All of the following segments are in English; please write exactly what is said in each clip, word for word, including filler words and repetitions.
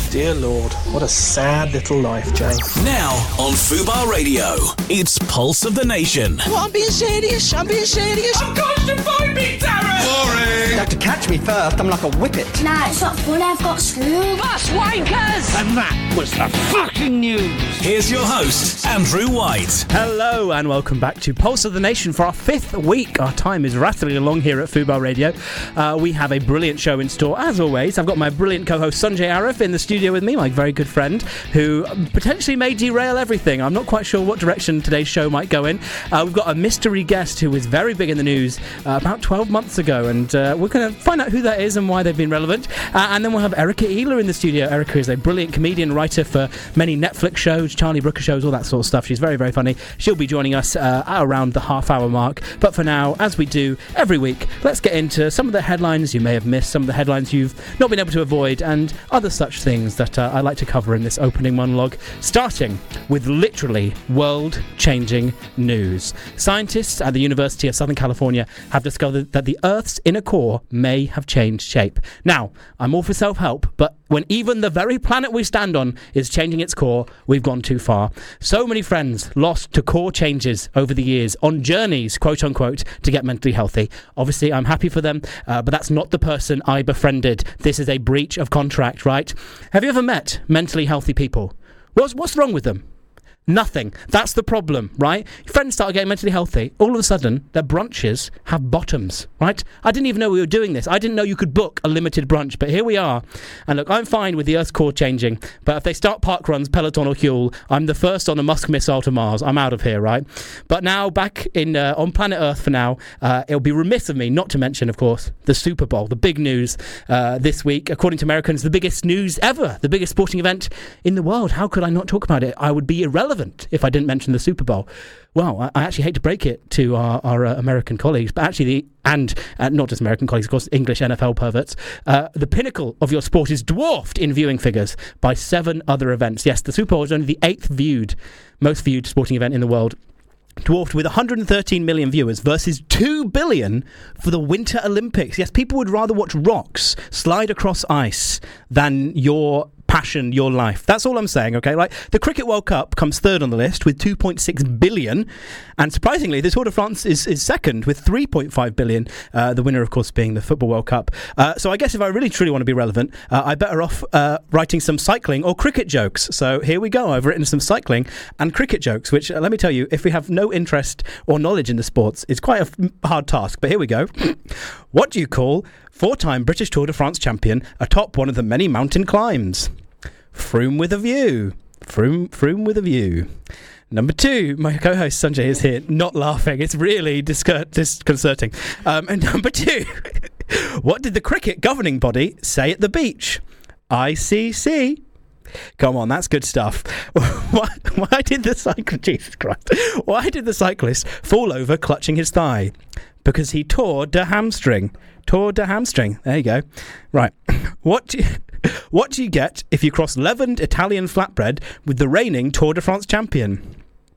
Dear Lord, what a sad little life, Jane. Now on Fubar Radio, it's Pulse of the Nation. Well, I'm being serious, I'm being serious. I'm going to find me, Darren! Boring! You have to catch me first, I'm like a whippet. Nah, it's not funny, I've got school. Bus wankers! And that was the fucking news. Here's your host, Andrew White. Hello and welcome back to Pulse of the Nation for our fifth week. Our time is rattling along here at Fubar Radio. Uh, we have a brilliant show in store, as always. I've got my brilliant co-host Sanjay Arif in the studio with me, my very good friend, who potentially may derail everything. I'm not quite sure what direction today's show might go in. Uh, we've got a mystery guest who was very big in the news uh, about twelve months ago, and uh, we're going to find out who that is and why they've been relevant. Uh, and then we'll have Erica Ealer in the studio. Erica is a brilliant comedian, writer for many Netflix shows, Charlie Brooker shows, all that sort of stuff. She's very, very funny. She'll be joining us uh, around the half-hour mark. But for now, as we do every week, let's get into some of the headlines you may have missed, some of the headlines you've not been able to avoid, and other such things that uh, I like to cover in this opening monologue, starting with literally world-changing news. Scientists at the University of Southern California have discovered that the Earth's inner core may have changed shape. Now, I'm all for self-help, but when even the very planet we stand on is changing its core, we've gone too far. So many friends lost to core changes over the years on journeys, quote-unquote, to get mentally healthy. Obviously, I'm happy for them, uh, but that's not the person I befriended. This is a breach of contract, right? Have you ever met mentally healthy people? What's, what's wrong with them? Nothing. That's the problem, right? Your friends start getting mentally healthy. All of a sudden, their brunches have bottoms, right? I didn't even know we were doing this. I didn't know you could book a limited brunch, but here we are. And look, I'm fine with the Earth's core changing, but if they start park runs, Peloton or Huel, I'm the first on a Musk missile to Mars. I'm out of here, right? But now, back in uh, on planet Earth for now, uh, it'll be remiss of me not to mention, of course, the Super Bowl, the big news uh, this week. According to Americans, the biggest news ever, the biggest sporting event in the world. How could I not talk about it? I would be irrelevant if I didn't mention the Super Bowl. Well, I, I actually hate to break it to our, our uh, American colleagues, but actually, the, and uh, not just American colleagues, of course, English N F L perverts, uh, the pinnacle of your sport is dwarfed in viewing figures by seven other events. Yes, the Super Bowl is only the eighth viewed, most viewed sporting event in the world, dwarfed with one hundred thirteen million viewers versus two billion for the Winter Olympics. Yes, people would rather watch rocks slide across ice than your passion, your life. That's all I'm saying, okay? Like, the Cricket World Cup comes third on the list with two point six billion, and surprisingly, the Tour de France is, is second with three point five billion, uh, the winner, of course, being the Football World Cup. Uh, so I guess if I really truly want to be relevant, uh, I better off uh, writing some cycling or cricket jokes. So here we go. I've written some cycling and cricket jokes, which, uh, let me tell you, if we have no interest or knowledge in the sports, it's quite a f- hard task. But here we go. What do you call four-time British Tour de France champion atop one of the many mountain climbs? Froome with a view. Froome, Froome with a view. Number two, my co-host Sanjay is here, not laughing. It's really discur- disconcerting. Um, and number two, what did the cricket governing body say at the beach? I C C. Come on, that's good stuff. Why, why did the cyclist, Jesus Christ, why did the cyclist fall over clutching his thigh? Because he tore the hamstring. Tore the hamstring. There you go. Right. What do you, what do you get if you cross leavened Italian flatbread with the reigning Tour de France champion?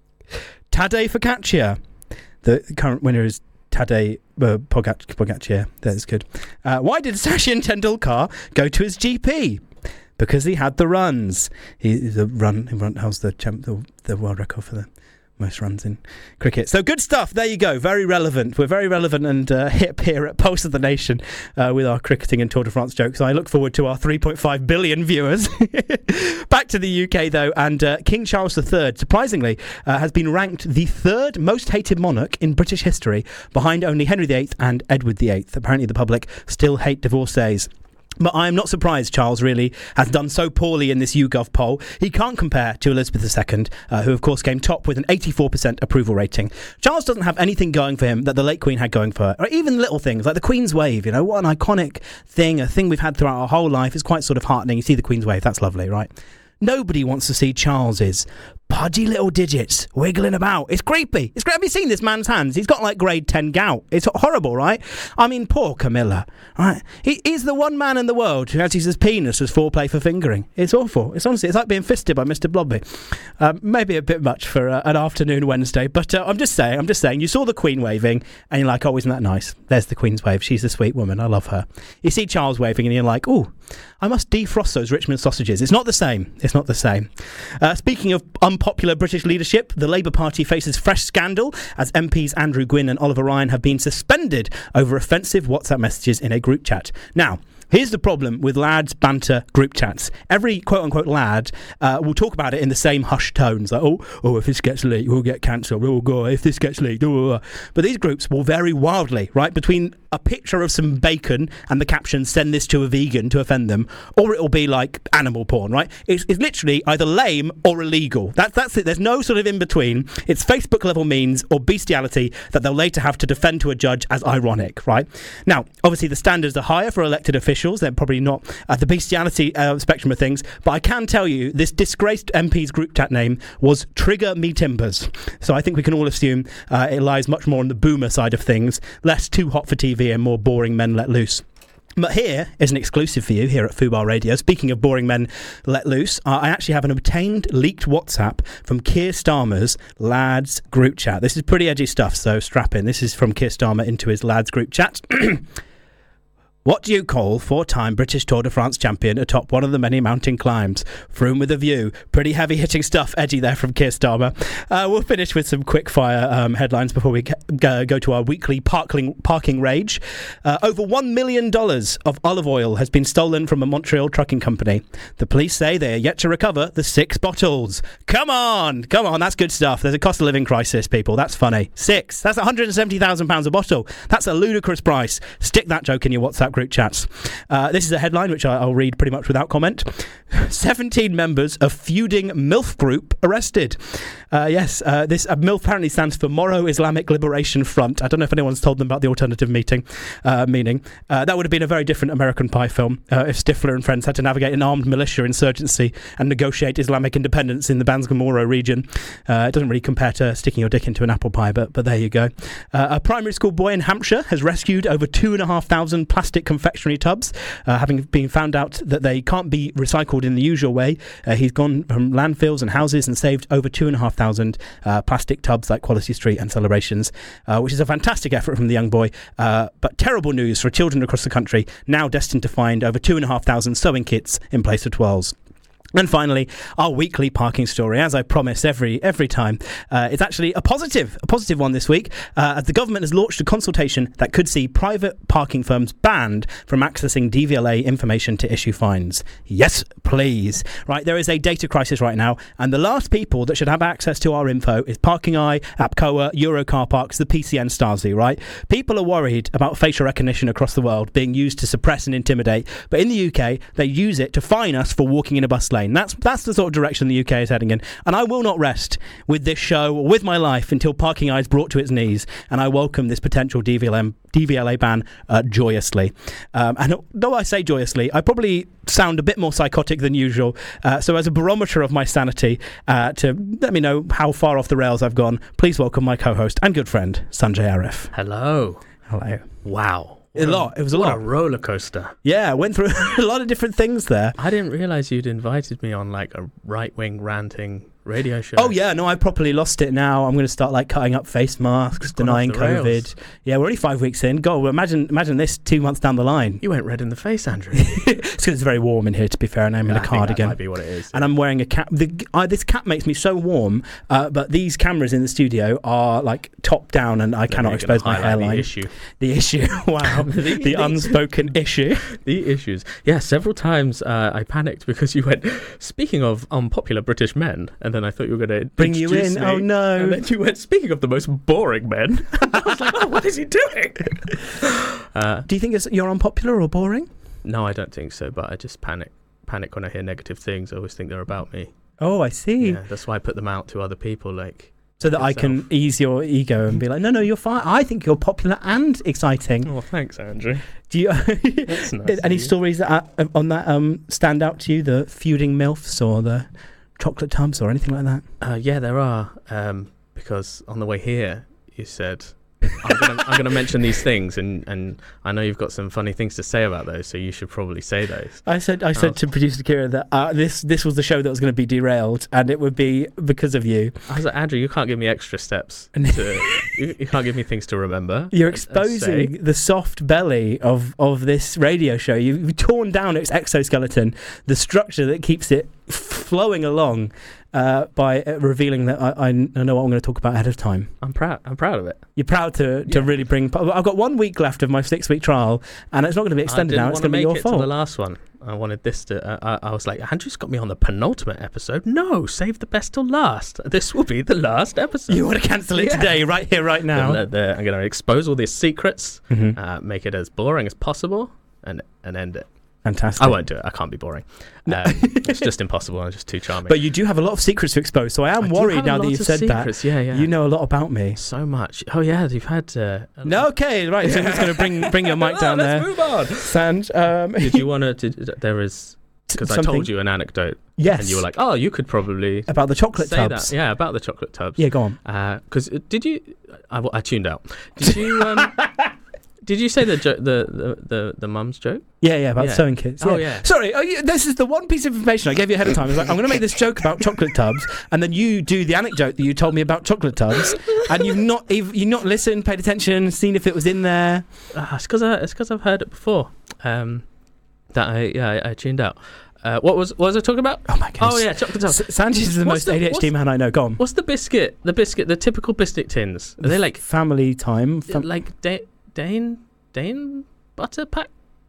Tadej Pogacar. The current winner is Tadej uh, Pogac- Pogacar. That's good. Uh, why did Sachin Tendulkar go to his G P? Because he had the runs. He the run. He run how's the champ? The, the world record for the most runs in cricket. So good stuff. There you go. Very relevant. We're very relevant and uh, hip here at Pulse of the Nation uh, with our cricketing and Tour de France jokes. I look forward to our three point five billion viewers. Back to the U K though, and uh, King Charles the Third, surprisingly, uh, has been ranked the third most hated monarch in British history, behind only Henry the Eighth and Edward the Eighth. Apparently the public still hate divorcees. But I am not surprised Charles really has done so poorly in this YouGov poll. He can't compare to Elizabeth the Second, uh, who of course came top with an eighty-four percent approval rating. Charles doesn't have anything going for him that the late Queen had going for her, or even little things like the Queen's Wave. You know, what an iconic thing, a thing we've had throughout our whole life. It's quite sort of heartening. You see the Queen's Wave, that's lovely, right? Nobody wants to see Charles's pudgy little digits wiggling about. It's creepy. It's great. Have you seen this man's hands? He's got like grade ten gout. It's horrible, right? I mean, poor Camilla, right? He, he's the one man in the world who has his penis as foreplay for fingering. It's awful. It's honestly, it's like being fisted by Mister Blobby. Um, maybe a bit much for uh, an afternoon Wednesday, but uh, I'm just saying, I'm just saying, you saw the Queen waving and you're like, oh, isn't that nice? There's the Queen's wave. She's a sweet woman. I love her. You see Charles waving and you're like, oh, I must defrost those Richmond sausages. It's not the same. It's not the same. Uh, speaking of unpopular British leadership, the Labour Party faces fresh scandal as M Ps Andrew Gwynn and Oliver Ryan have been suspended over offensive WhatsApp messages in a group chat. Now, here's the problem with lads banter group chats. Every quote-unquote lad uh, will talk about it in the same hushed tones. Like, oh, oh, if this gets leaked, we'll get cancelled. Oh, God, if this gets leaked. Oh, oh. But these groups will vary wildly, right? Between a picture of some bacon and the caption, send this to a vegan to offend them, or it'll be like animal porn, right? It's, it's literally either lame or illegal. That, that's it. There's no sort of in-between. It's Facebook-level means or bestiality that they'll later have to defend to a judge as ironic, right? Now, obviously, the standards are higher for elected officials. They're probably not at the bestiality uh, spectrum of things, but I can tell you this disgraced M P's group chat name was Trigger Me Timbers. So I think we can all assume uh, it lies much more on the boomer side of things, less too hot for T V and more boring men let loose. But here is an exclusive for you here at Fubar Radio. Speaking of boring men let loose, uh, I actually have an obtained leaked WhatsApp from Keir Starmer's lads group chat. This is pretty edgy stuff, so strap in. This is from Keir Starmer into his lads group chat. What do you call four-time British Tour de France champion atop one of the many mountain climbs? Froome with a view. Pretty heavy-hitting stuff, edgy there from Keir Starmer. Uh, we'll finish with some quick-fire um, headlines before we go, go to our weekly parking, parking rage. Uh, over one million dollars of olive oil has been stolen from a Montreal trucking company. The police say they are yet to recover the six bottles. Come on! Come on, that's good stuff. There's a cost of living crisis, people. That's funny. Six. That's one hundred seventy thousand pounds a bottle. That's a ludicrous price. Stick that joke in your WhatsApp group chats. Uh, this is a headline which I, I'll read pretty much without comment. seventeen members of feuding MILF group arrested. Uh, yes, uh, this uh, MILF apparently stands for Moro Islamic Liberation Front. I don't know if anyone's told them about the alternative meeting uh, meaning. Uh, that would have been a very different American Pie film uh, if Stifler and friends had to navigate an armed militia insurgency and negotiate Islamic independence in the Banzga-Moro region. Uh, it doesn't really compare to sticking your dick into an apple pie, but but there you go. Uh, a primary school boy in Hampshire has rescued over two and a half thousand plastic confectionery tubs, uh, having been found out that they can't be recycled in the usual way. Uh, he's gone from landfills and houses and saved over two and a half thousand uh, plastic tubs like Quality Street and Celebrations, uh, which is a fantastic effort from the young boy, uh, but terrible news for children across the country now destined to find over two and a half thousand sewing kits in place of twirls. And finally, our weekly parking story, as I promise every every time, uh, it's actually a positive, a positive one this week, uh, as the government has launched a consultation that could see private parking firms banned from accessing D V L A information to issue fines. Yes, please. Right, there is a data crisis right now, and the last people that should have access to our info is Parking Eye, APCOA, Eurocar Parks, the P C N Stasi, right? People are worried about facial recognition across the world being used to suppress and intimidate, but in the U K, they use it to fine us for walking in a bus lane. That's that's the sort of direction the U K is heading in. And I will not rest with this show or with my life until Parking Eye is brought to its knees. And I welcome this potential D V L M, D V L A ban uh, joyously. Um, and though I say joyously, I probably sound a bit more psychotic than usual. Uh, so as a barometer of my sanity, uh, to let me know how far off the rails I've gone, please welcome my co-host and good friend, Sanjay Arif. Hello. Hello. Wow. A lot. It was a what lot. a roller coaster. Yeah, I went through a lot of different things there. I didn't realise you'd invited me on like a right-wing ranting radio show. Oh yeah, no, I properly lost it now. I'm going to start like cutting up face masks, denying COVID. Rails. Yeah, we're only five weeks in. God, well, imagine imagine this two months down the line. You went red in the face, Andrew. It's because it's very warm in here, to be fair, and I'm in yeah, a cardigan. That might be what it is. And I'm wearing a cap. The, uh, this cap makes me so warm, uh, but these cameras in the studio are like top down, and I Then cannot expose my hairline. The issue. The issue. Wow. the, the unspoken issue. The issues. Yeah, several times uh, I panicked because you went, speaking of unpopular British men, and then I thought you were going to bring you in. Me, oh no! And then you went, speaking of the most boring men. I was like, oh, what is he doing? Uh, Do you think it's, you're unpopular or boring? No, I don't think so. But I just panic, panic when I hear negative things. I always think they're about me. Oh, I see. Yeah, that's why I put them out to other people, like so that yourself. I can ease your ego and be like, no, no, you're fine. I think you're popular and exciting. Oh, thanks, Andrew. Do you That's nice any of you. stories that uh, on that um stand out to you? The feuding MILFs or the chocolate tubs or anything like that? Uh, yeah, there are. Um, because on the way here, you said, I'm gonna, I'm gonna mention these things, and, and I know you've got some funny things to say about those, so you should probably say those. I said I said was, to producer Kira that uh, this this was the show that was going to be derailed, and it would be because of you. I was like, Andrew, you can't give me extra steps. To, you, you can't give me things to remember. You're and, exposing and the soft belly of, of this radio show. You've torn down its exoskeleton, the structure that keeps it f- flowing along. Uh, by uh, revealing that I, I know what I'm going to talk about ahead of time. I'm proud. I'm proud of it. You're proud to, to yeah. really bring... I've got one week left of my six-week trial, and it's not going to be extended now. It's going to be your fault. I didn't want to make it to the last one. I wanted this to... Uh, I, I was like, Andrew's got me on the penultimate episode. No, save the best till last. This will be the last episode. You want to cancel it yeah. today, right here, right now? The, the, I'm going to expose all these secrets, mm-hmm. uh, make it as boring as possible, and and end it. Fantastic. I won't do it. I can't be boring. No. Um, it's just impossible. I'm just too charming. But you do have a lot of secrets to expose, so I am I worried now that you've said secrets. that. Yeah, yeah. You know a lot about me. So much. Oh, yeah, you've had... Uh, no, okay, right. So I'm just going to bring bring your mic down no, there. Let's move on. Sand. Um, did you want to... There is... Because I told you an anecdote. Yes. And you were like, oh, you could probably... About the chocolate say tubs. That. Yeah, about the chocolate tubs. Yeah, go on. Because uh, did you... I, I tuned out. Did you... Um, Did you say the, jo- the the the the mum's joke? Yeah, yeah, about yeah. sewing kits. Yeah. Oh yeah. Sorry, oh, you, this is the one piece of information I gave you ahead of time. I was like, I'm going to make this joke about chocolate tubs, and then you do the anecdote that you told me about chocolate tubs, and you've not you've, you've not listened, paid attention, seen if it was in there. Uh, it's because it's because I've heard it before. Um, that I yeah I, I tuned out. Uh, what was what was I talking about? Oh my goodness. Oh yeah, chocolate tubs. S- Sanchez is the what's most the, A D H D man I know. Go on. What's the biscuit? The biscuit, the typical biscuit tins. Are they like family time? Fam- like da- Dane Dane butter pack?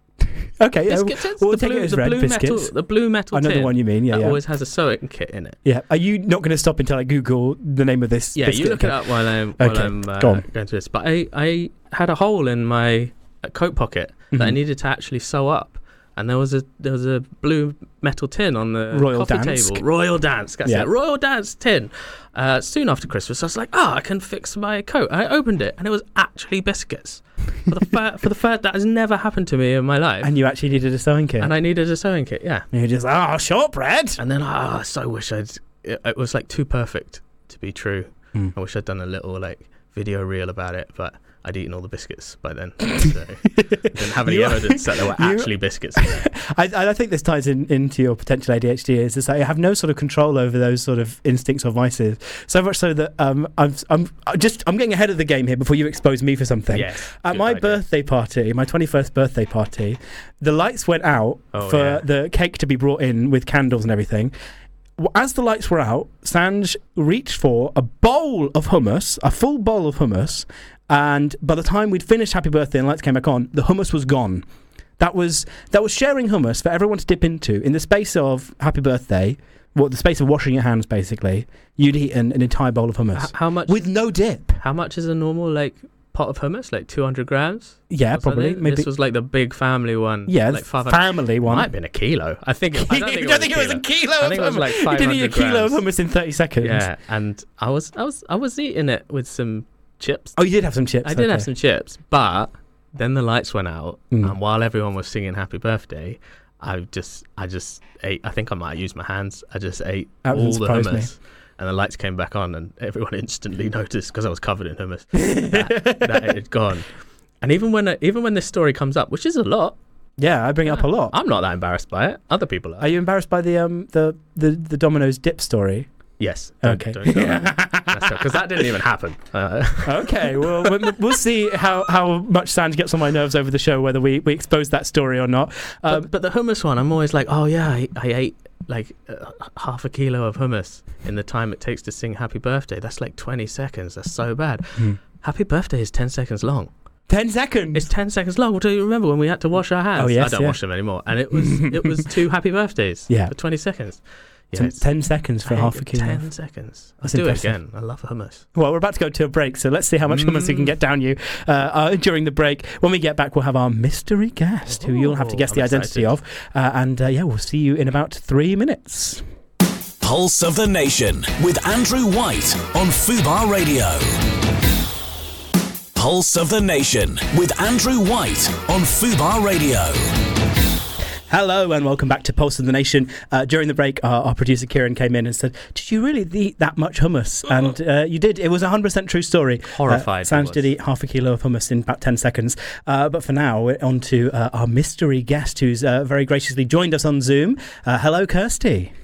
Okay, yeah, biscuit tins. We'll the take blue, it as the red blue biscuits. metal, the blue metal. I know tin the one you mean. Yeah, that yeah. always has a sewing kit in it. Yeah. Are you not going to stop until I Google the name of this? Yeah, biscuit? you look okay. it up while I'm while okay. I'm uh, Go on. going through this. But I I had a hole in my coat pocket mm-hmm. that I needed to actually sew up. And there was a there was a blue metal tin on the Royal coffee Dansk. table. Royal Dansk, that's yeah. it. Royal Dansk tin. Uh, soon after Christmas, I was like, oh, I can fix my coat. I opened it, and it was actually biscuits. For the fir- for the first, that has never happened to me in my life. And you actually needed a sewing kit. And I needed a sewing kit, yeah. And you're just, oh, shortbread. And then, oh, I so wish I'd. It, it was like too perfect to be true. Mm. I wish I'd done a little like video reel about it, but I'd eaten all the biscuits by then. So didn't have any You- evidence that there were you- actually biscuits in there. I, I think this ties in, into your potential A D H D is that you have no sort of control over those sort of instincts or vices. So much so that um, I'm, I'm I just I'm getting ahead of the game here before you expose me for something. Yes, At good my idea. birthday party, my twenty-first birthday party, the lights went out Oh, for yeah. the cake to be brought in with candles and everything. W- As the lights were out, Sanj reached for a bowl of hummus, a full bowl of hummus, and by the time we'd finished Happy Birthday and lights came back on, the hummus was gone. That was that was sharing hummus for everyone to dip into. In the space of Happy Birthday, well, the space of washing your hands, basically, you'd eaten an entire bowl of hummus. H- how much? With no dip. How much is a normal like pot of hummus? Like two hundred grams? Yeah, What's that probably. in? Maybe. This was like the big family one. Yeah, like five hundred. family one. Might have been a kilo. I think. It, I don't think, you it, don't was think a it was a kilo I of think it was hummus? like You five didn't eat a hundred kilo of grams. hummus in thirty seconds. Yeah, and I was, I was, I was eating it with some chips. Oh, you did have some chips. I did okay. have some chips, but then the lights went out, Mm. and while everyone was singing Happy Birthday, I just, I just ate. I think I might have used my hands. I just ate That all doesn't the surprise me. hummus. And the lights came back on, and everyone instantly noticed because I was covered in hummus that, that it had gone. And even when even when this story comes up, which is a lot, Yeah, I bring it up a lot. I'm not that embarrassed by it. Other people are. Are you embarrassed by the um the the, the Domino's dip story? Yes. Don't, Okay. Don't go because that didn't even happen. Uh, Okay, well we'll, we'll see how, how much Sanj gets on my nerves over the show, whether we, we expose that story or not. Um, but, but the hummus one, I'm always like, oh yeah, I, I ate like uh, half a kilo of hummus in the time it takes to sing Happy Birthday. That's like twenty seconds. That's so bad. Hmm. Happy Birthday is ten seconds long. ten seconds. It's ten seconds long. Do you remember when we had to wash our hands? Oh, yes, I don't yeah. wash them anymore. And it was it was two Happy Birthdays Yeah. for twenty seconds. Yeah, Ten- it's- ten seconds for I half ate a kilo. Ten seconds. That's Let's do impressive. it again. I love hummus. Well, we're about to go to a break, so let's see how much hummus we can get down you uh, uh, during the break. When we get back, we'll have our mystery guest, who you'll have to guess I'm the identity excited. of. Uh, and uh, yeah, we'll see you in about three minutes. Pulse of the Nation with Andrew White on Fubar Radio. Pulse of the Nation with Andrew White on Fubar Radio. Hello and welcome back to Pulse of the Nation. Uh, during the break, our, our producer Kieran came in and said, "Did you really eat that much hummus?" And uh, you did. It was a hundred percent true story. Horrified. Uh, Sanj did eat half a kilo of hummus in about ten seconds. Uh, but for now, we're on to uh, our mystery guest, who's uh, very graciously joined us on Zoom. Uh, hello, Kirsty.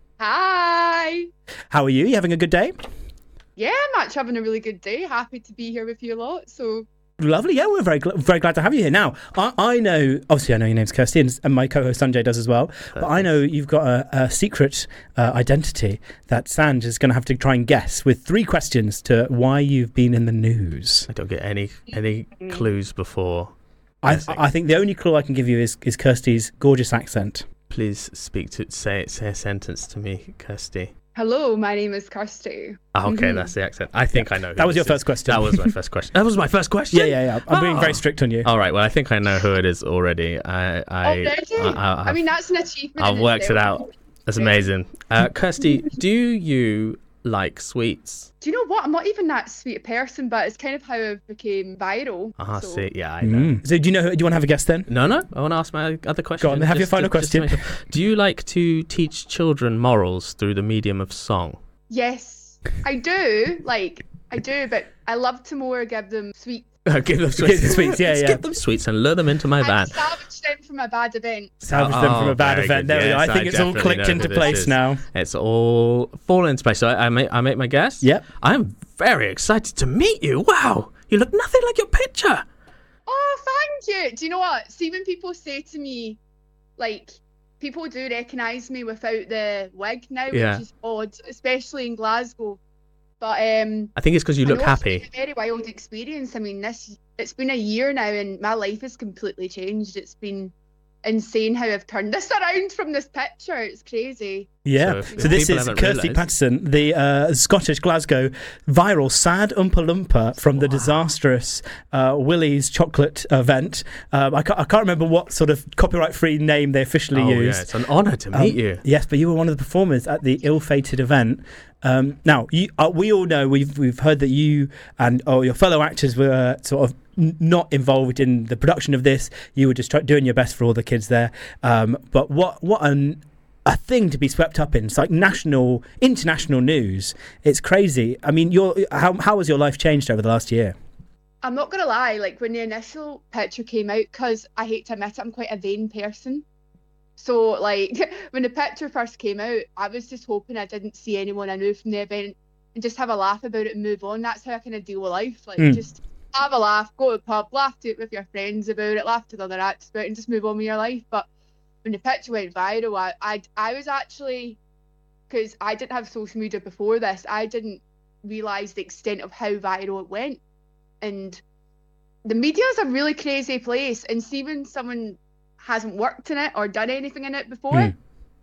Hi. How are you? You having a good day? Yeah, I'm actually having a really good day. Happy to be here with you a lot. So. Lovely, yeah, we're very gl- very glad to have you here. Now, I, I know, obviously I know your name's Kirsty, and, and my co-host Sanjay does as well, but I know you've got a, a secret uh, identity that Sanj is going to have to try and guess with three questions to why you've been in the news. I don't get any any clues before. I, I think the only clue I can give you is, is Kirsty's gorgeous accent. Please speak to, say, say a sentence to me, Kirsty. Hello, my name is Kirsty. Oh, okay, Mm-hmm. that's the accent. I think I know who That was this your is. first question. That was my first question. That was my first question? Yeah, yeah, yeah. I'm being Oh. very strict on you. All right, well, I think I know who it is already. I, I, Already? I, I, I mean, that's an achievement. I've in worked it itself. out. That's amazing. Uh, Kirsty, do you like sweets? Do you know what? I'm not even that sweet a person, but it's kind of how I became viral. Ah, so. see, yeah, I know. Mm. So do you know? Do you want to have a guess then? No, no, I want to ask my other question. Go on, have your Just final to- just to question. make sure. Do you like to teach children morals through the medium of song? Yes, I do. Like, I do, but I love to more give them sweet. Give them sweets. Give them sweets, yeah, Let's yeah. Give them sweets and lure them into my I van. salvaged them from a bad event. Salvage Oh, them from a bad very event. good. There we go. Yes, I think I it's all definitely clicked know into who this place is. now. It's all fallen into place. So I, I make I make my guess. Yep. I'm very excited to meet you. Wow, you look nothing like your picture. Oh, thank you. Do you know what? See, when people say to me, like, people do recognise me without the wig now, Yeah. which is odd, especially in Glasgow. But um, I think it's because you I look know happy. It's been a very wild experience. I mean, this it's been a year now, and my life has completely changed. It's been insane how I've turned this around from this picture. It's crazy. Yeah. So So, if this people is haven't Kirsty realised- Patterson, the uh, Scottish Glasgow viral sad Oompa Loompa from the disastrous uh, Willie's chocolate event. Um, I, can't, I can't remember what sort of copyright-free name they officially Oh, yeah, used. it's an honour to Um, meet you. Yes, but you were one of the performers at the ill-fated event. Um, now, you, uh, we all know, we've we've heard that you and oh, your fellow actors were sort of n- not involved in the production of this. You were just try- doing your best for all the kids there. Um, but what what an a thing to be swept up in. It's like national, international news. It's crazy. I mean, your how how has your life changed over the last year? I'm not gonna lie. Like when the initial picture came out, because I hate to admit it, I'm quite a vain person. So, like, when the picture first came out, I was just hoping I didn't see anyone I knew from the event and just have a laugh about it and move on. That's how I kind of deal with life. Like, Mm. just have a laugh, go to the pub, laugh to it with your friends about it, laugh to the other actors about it, and just move on with your life. But when the picture went viral, I, I, I was actually, because I didn't have social media before this, I didn't realise the extent of how viral it went. And the media is a really crazy place. And see, when someone hasn't worked in it or done anything in it before, Mm.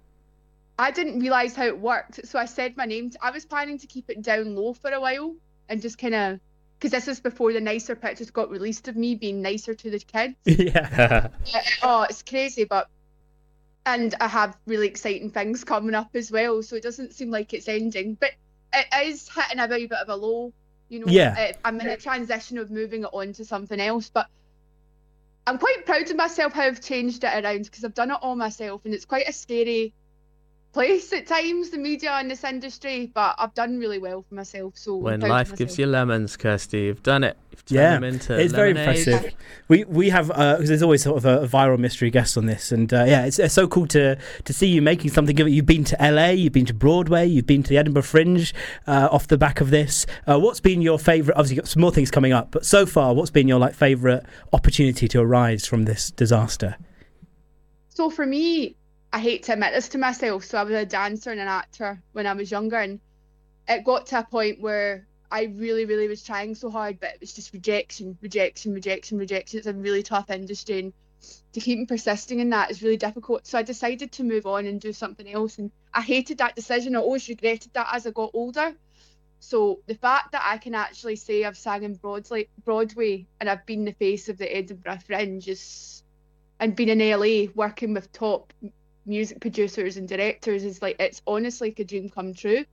I didn't realise how it worked. So I said my name. I was planning to keep it down low for a while and just kind of, because this is before the nicer pictures got released of me being nicer to the kids. Yeah. Oh, it's crazy, but and I have really exciting things coming up as well, so it doesn't seem like it's ending, but it is hitting a very bit of a low, you know. Yeah. Uh, I'm in a transition of moving it on to something else, but I'm quite proud of myself how I've changed it around, because I've done it all myself, and it's quite a scary place at times, the media in this industry, but I've done really well for myself. So I'm When proud of life myself. gives you lemons, Kirsty, you've done it. You've turned Yeah, them into it's very lemonade. impressive. We we have because there's always sort of a, a viral mystery guest on this, and uh, yeah, it's, it's so cool to to see you making something of it. You've been to L A, you've been to Broadway, you've been to the Edinburgh Fringe uh, off the back of this. Uh, what's been your favourite? Obviously, you've got some more things coming up, but so far, what's been your like favourite opportunity to arise from this disaster? So for me, I hate to admit this to myself, so I was a dancer and an actor when I was younger, and it got to a point where I really, really was trying so hard, but it was just rejection, rejection, rejection, rejection. It's a really tough industry, and to keep persisting in that is really difficult. So I decided to move on and do something else, and I hated that decision. I always regretted that as I got older. So the fact that I can actually say I've sang in Broadway, Broadway and I've been the face of the Edinburgh Fringe is, and been in L A working with top music producers and directors is like, it's honestly like a dream come true.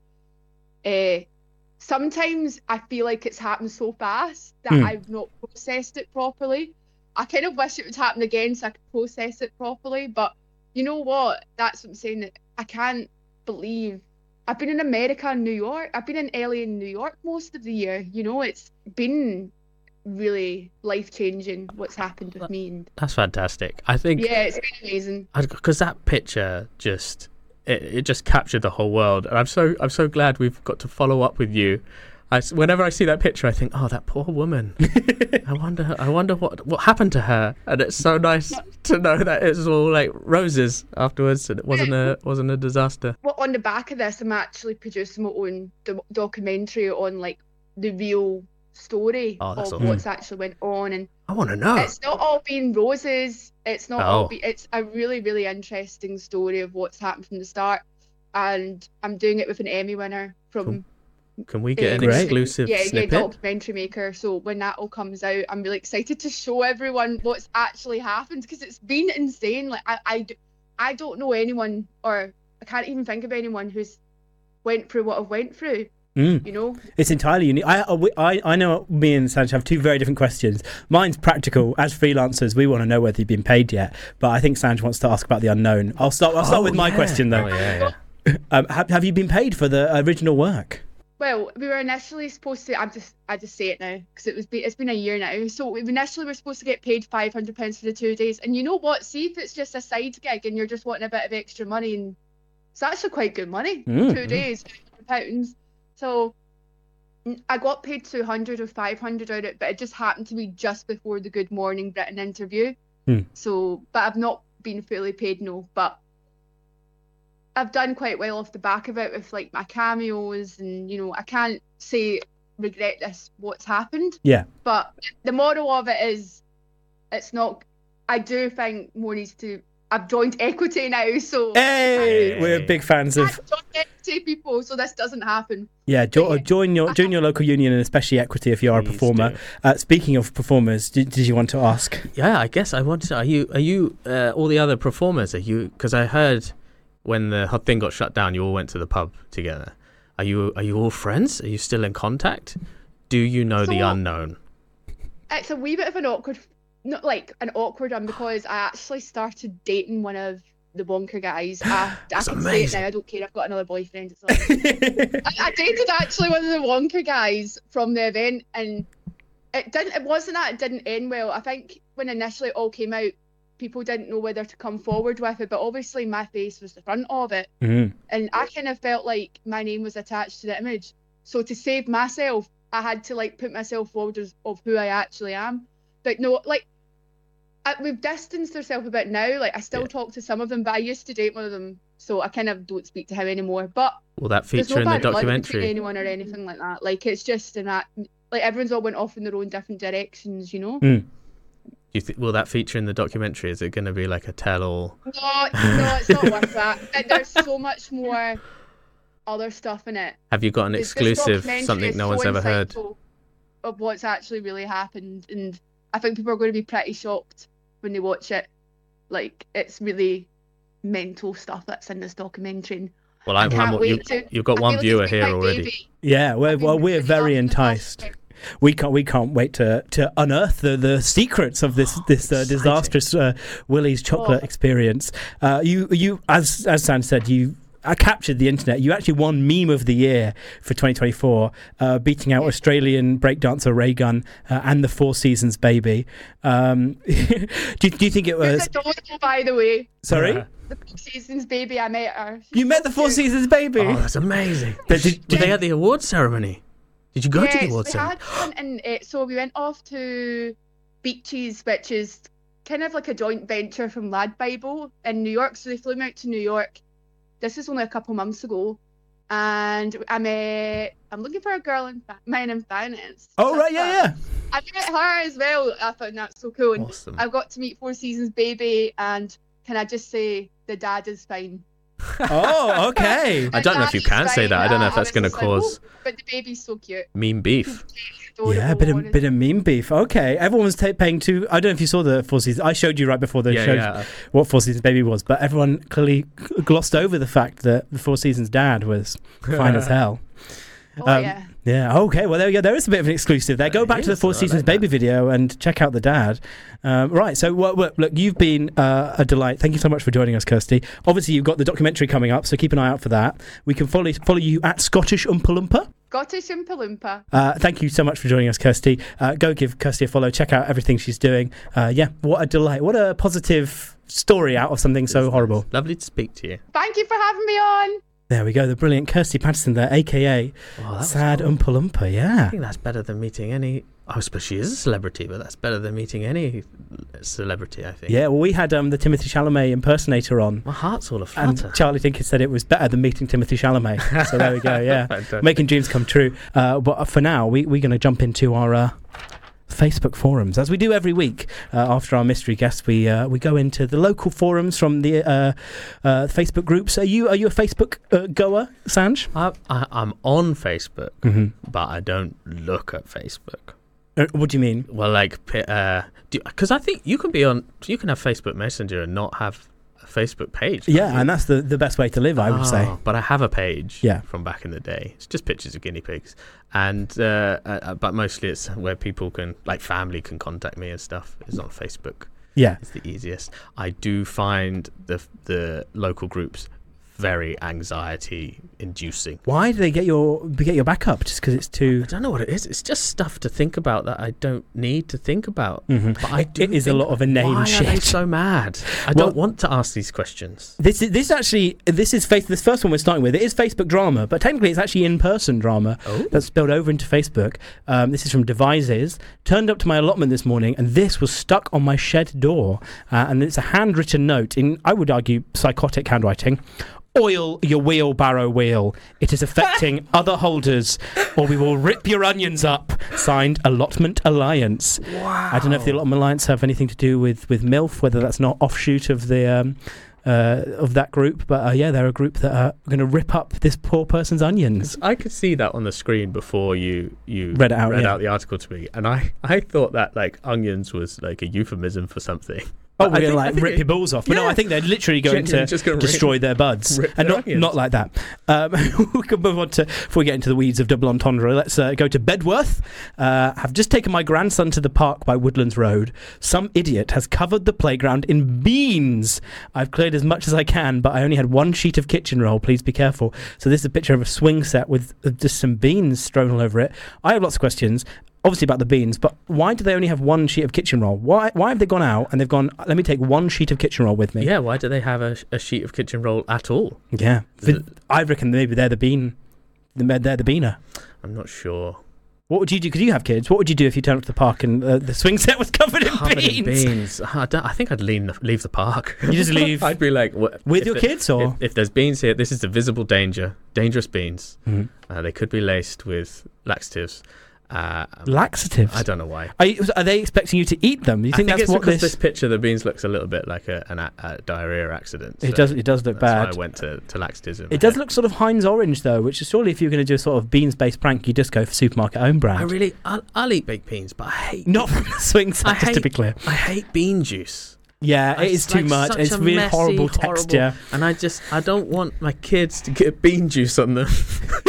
Uh, sometimes I feel like it's happened so fast that Mm. I've not processed it properly. I kind of wish it would happen again so I could process it properly, but you know what? That's what I'm saying. I can't believe I've been in America and New York. I've been in L A and New York most of the year. You know, it's been really life-changing what's happened with me. And that's fantastic. I think. Yeah, it's been amazing. Because that picture just it, it just captured the whole world, and I'm so I'm so glad we've got to follow up with you. I, whenever I see that picture, I think, oh, that poor woman. I wonder, I wonder what, what happened to her. And it's so nice to know that it was all like roses afterwards, and it wasn't a wasn't a disaster. Well, on the back of this, I'm actually producing my own do- documentary on like the real story oh, of awesome. what's actually went on, and I want to know. It's not all been roses. It's not oh. all. Be- it's a really, really interesting story of what's happened from the start, and I'm doing it with an Emmy winner from. Cool. Can we get an Great. exclusive yeah, snippet? Yeah, documentary maker. So when that all comes out, I'm really excited to show everyone what's actually happened, because it's been insane. Like I, I, I don't know anyone, or I can't even think of anyone who's went through what I've went through. Mm. You know, it's entirely unique. I, I, I know me and Sanj have two very different questions. Mine's practical. As freelancers, we want to know whether you've been paid yet. But I think Sanj wants to ask about the unknown. I'll start. I'll start oh, with my yeah. question though. Oh, yeah, yeah. um, have, have you been paid for the original work? Well, we were initially supposed to. I'm just, I just say it now because it was. Be, it's been a year now. So we initially were supposed to get paid five hundred pounds for the two days. And you know what? See if it's just a side gig and you're just wanting a bit of extra money, and it's actually quite good money. Mm. Two days, five hundred pounds. So I got paid two hundred or five hundred out of it, but it just happened to be just before the Good Morning Britain interview. Mm. So, but I've not been fully paid, no. But I've done quite well off the back of it with like my cameos, and you know, I can't say regret this what's happened. Yeah. But the moral of it is, it's not. I do think more needs to. I've joined Equity now, so hey, hey. we're big fans of. I've joined Equity, people, so this doesn't happen. Yeah, jo- yeah. join your join your local union, and especially Equity if you are Please a performer. Uh, speaking of performers, did, did you want to ask? Yeah, I guess I wanted to. Are you? Are you? Uh, all the other performers? Are you? Because I heard when the whole thing got shut down, you all went to the pub together. Are you? Are you all friends? Are you still in contact? Do you know so, the unknown? It's a wee bit of an awkward. Not like an awkward one, because I actually started dating one of the Wonka guys. I, I can amazing. say it now. I don't care. I've got another boyfriend. It's like, I, I dated actually one of the Wonka guys from the event, and it didn't. It wasn't that it didn't end well. I think when initially it all came out, people didn't know whether to come forward with it. But obviously, my face was the front of it, Mm-hmm. and I kind of felt like my name was attached to the image. So to save myself, I had to like put myself forward as of who I actually am. But no, like. We've distanced ourselves a bit now. Like I still Yeah. talk to some of them, but I used to date one of them, so I kind of don't speak to him anymore. But will that there's feature no in the bad blood between documentary? anyone or anything like that. Like it's just in that, like everyone's all went off in their own different directions, you know. Mm. Do you th- will that feature in the documentary? Is it going to be like a tell-all? No, no, it's not worth that. And there's so much more other stuff in it. Have you got an This- this exclusive, documentary something is no so one's ever heard? insightful of what's actually really happened, and I think people are going to be pretty shocked when they watch it. Like it's really mental stuff that's in this documentary. Well, I'm, can't I'm, wait you, to- you've got I one feel like viewer it's been here my already. baby. Yeah, we're I've been well, we're really very loving the enticed. last- We can't we can't wait to, to unearth the, the secrets of this this uh, disastrous uh, Willie's chocolate Oh. experience. Uh, you you as as Sam said, you I captured the internet. You actually won Meme of the Year for twenty twenty-four, uh, beating out Australian breakdancer Ray Gunn uh, and the Four Seasons Baby. Um, do, you, do you think it Who's was? adorable, by the way. Sorry, The Four Seasons Baby, I met her. She's you met so the Four cute. Seasons Baby. Oh, that's amazing. Did- did- Were they did- at the awards ceremony? Did you go to the Yes, awards we ceremony? had one, and uh, so we went off to Beaches, which is kind of like a joint venture from Lad Bible in New York. So they flew me out to New York. This was only a couple months ago, and I met. I'm looking for a girl in fa- mine in finance. Oh right, yeah, yeah. I met her as well. I found that so cool. And Awesome. I got to meet Four Seasons Baby, and can I just say the dad is fine. Oh, okay. I don't know if you can say that. I don't know if that's going to cause But the baby's so cute. meme beef. Yeah, a bit of bit of meme beef. Okay, everyone was ta paying two. I don't know if you saw the Four Seasons. I showed you right before the Yeah, show yeah. what Four Seasons Baby was, but everyone clearly glossed over the fact that the Four Seasons dad was fine as hell. Oh Um, yeah. Yeah, okay, well, there we go. There is a bit of an exclusive there. Go back to the Four Seasons baby video and check out the dad. Um, right, so, well, look, look, you've been uh, a delight. Thank you so much for joining us, Kirsty. Obviously, you've got the documentary coming up, so keep an eye out for that. We can follow, follow you at Scottish Oompa Loompa. Scottish Oompa Loompa. Uh, thank you so much for joining us, Kirsty. Uh, go give Kirsty a follow. Check out everything she's doing. Uh, yeah, what a delight. What a positive story out of something so horrible. Lovely to speak to you. Thank you for having me on. There we go, the brilliant Kirsty Patterson there, a k a. Oh, Sad cool. Oompa Loompa, yeah. I think that's better than meeting any... I suppose she is a celebrity, but that's better than meeting any celebrity, I think. Yeah, well, we had um, the Timothy Chalamet impersonator on. My heart's all aflutter. And Charlie Tinker said it was better than meeting Timothy Chalamet. So there we go, yeah. Making dreams come true. Uh, but for now, we, we're going to jump into our... Uh, Facebook forums, as we do every week. Uh, after our mystery guests, we uh, we go into the local forums from the uh, uh, Facebook groups. Are you are you a Facebook uh, goer, Sanj? I, I, I'm on Facebook, mm-hmm. but I don't look at Facebook. Uh, what do you mean? Well, like, because uh, I think you can be on, you can have Facebook Messenger and not have a Facebook page. Yeah, you? And that's the, the best way to live, I would oh, say. But I have a page yeah. from back in the day. It's just pictures of guinea pigs. And uh, uh, but mostly it's where people can, like family can contact me and stuff. It's on Facebook. Yeah, it's the easiest. I do find the the local groups very anxiety inducing. Why do they get your get your back up? Just because it's too... I don't know what it is. It's just stuff to think about that I don't need to think about. Mm-hmm. But I do it is a lot of inane why shit. Why are they so mad? I well, don't want to ask these questions. This is this actually this is face, this first one we're starting with. It is Facebook drama, but technically it's actually in-person drama oh. that's spilled over into Facebook. Um, this is from Devices. Turned up to my allotment this morning, and this was stuck on my shed door. Uh, and it's a handwritten note in, I would argue, psychotic handwriting. Oil your wheelbarrow wheel. It is affecting other holders, or we will rip your onions up. Signed, Allotment Alliance. Wow. I don't know if the Allotment Alliance have anything to do with, with MILF, whether that's not offshoot of the um, uh, of that group, but uh, yeah, they're a group that are going to rip up this poor person's onions. I could see that on the screen before you you read it out, read yeah. out the article to me, and I I thought that like onions was like a euphemism for something. Oh, we're going to like rip it, your balls off. But yeah. no, I think they're literally going to just gonna destroy rip, their buds. And not, not like that. Um, we can move on to, before we get into the weeds of double entendre, let's uh, go to Bedworth. Uh, I've just taken my grandson to the park by Woodlands Road. Some idiot has covered the playground in beans. I've cleared as much as I can, but I only had one sheet of kitchen roll. Please be careful. So this is a picture of a swing set with uh, just some beans strewn all over it. I have lots of questions. Obviously about the beans, but why do they only have one sheet of kitchen roll? Why why have they gone out and they've gone, let me take one sheet of kitchen roll with me? Yeah, why do they have a, a sheet of kitchen roll at all? Yeah, the, I reckon maybe they're the bean, they're the beaner. I'm not sure. What would you do? Because you have kids. What would you do if you turned up to the park and uh, the swing set was covered in covered beans? In beans. I, don't, I think I'd leave the, leave the park. You just leave? I'd be like... What, with your the, kids, or...? If, if there's beans here, this is the visible danger. Dangerous beans. Mm-hmm. Uh, they could be laced with laxatives. Uh, Laxatives? I don't know why. Are, you, are they expecting you to eat them? You think, I think that's it's what because this... this picture, the beans looks a little bit like a, an, a, a diarrhea accident. So it does. It does look that's bad. Why I went to, to laxatives. It does head. look sort of Heinz orange though, which is surely if you're going to do a sort of beans-based prank, you just go for supermarket own brand. I really, I'll, I'll eat baked beans, but I hate not from the swing set. Just hate, to be clear, I hate bean juice. Yeah, it is too like much. It's really messy, horrible horrible texture, and I just I don't want my kids to get bean juice on them.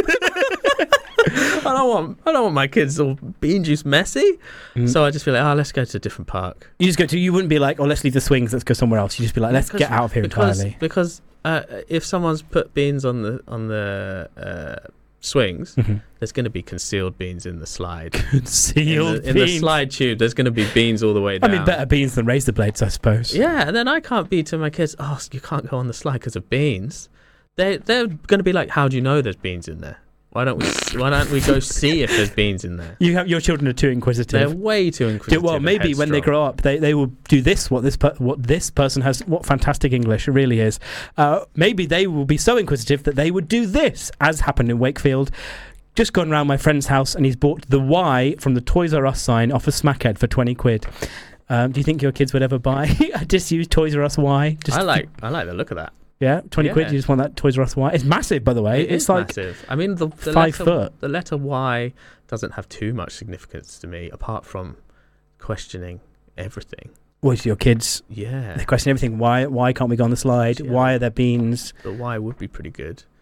I don't want I don't want my kids all bean juice messy. Mm. So I just feel like, oh, let's go to a different park. You just go to. You wouldn't be like, oh, let's leave the swings. Let's go somewhere else. You just be like, let's because, get out of here because, entirely. Because uh, if someone's put beans on the on the uh, swings, mm-hmm. there's going to be concealed beans in the slide. Concealed in the, in beans. the slide tube. There's going to be beans all the way down. I mean, better beans than razor blades, I suppose. Yeah, and then I can't be to my kids, oh, you can't go on the slide because of beans. They they're going to be like, how do you know there's beans in there? Why don't we Why don't we go see if there's beans in there? You have your children are too inquisitive. They're way too inquisitive. Well, maybe when they grow up, they, they will do this. What this per, what this person has. What fantastic English it really is. Uh, maybe they will be so inquisitive that they would do this, as happened in Wakefield. Just gone round my friend's house and he's bought the Y from the Toys R Us sign off a smackhead for twenty quid. Um, do you think your kids would ever buy a disused Toys R Us Y? Just I like I like the look of that. Yeah, twenty yeah. quid. You just want that Toys R Us Y. It's massive, by the way. It it's is like massive. I mean, the, the five letter, foot. The letter Y doesn't have too much significance to me, apart from questioning everything. What, your kids? Yeah, they question everything. Why? Why can't we go on the slide? Yeah. Why are there beans? The Y would be pretty good,